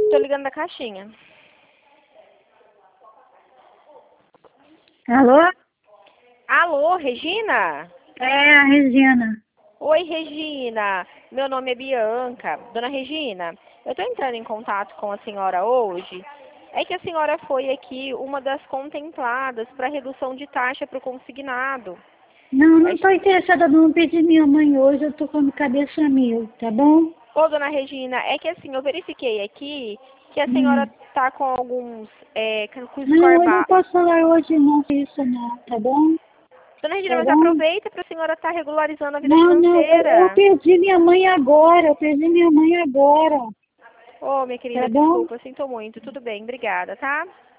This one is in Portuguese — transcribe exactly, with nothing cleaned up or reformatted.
Tô ligando da caixinha. Alô? Alô, Regina? É, a Regina. Oi, Regina. Meu nome é Bianca. Dona Regina, eu tô entrando em contato com a senhora hoje. É que a senhora foi aqui uma das contempladas para redução de taxa para o consignado. Não, não É- estou interessada não pedir minha mãe hoje, eu tô com a cabeça mil, tá bom? Ô, dona Regina, é que assim, eu verifiquei aqui que a senhora Hum. tá com alguns, é, com Não, score eu não ba... posso falar hoje não isso não, tá bom? Dona Regina, Tá mas bom? aproveita para a senhora estar regularizando a vida Não, não, eu, eu financeira. perdi minha mãe agora, eu perdi minha mãe agora, Ô, minha tá querida, bom? desculpa, eu sinto muito. Tudo bem, obrigada, tá?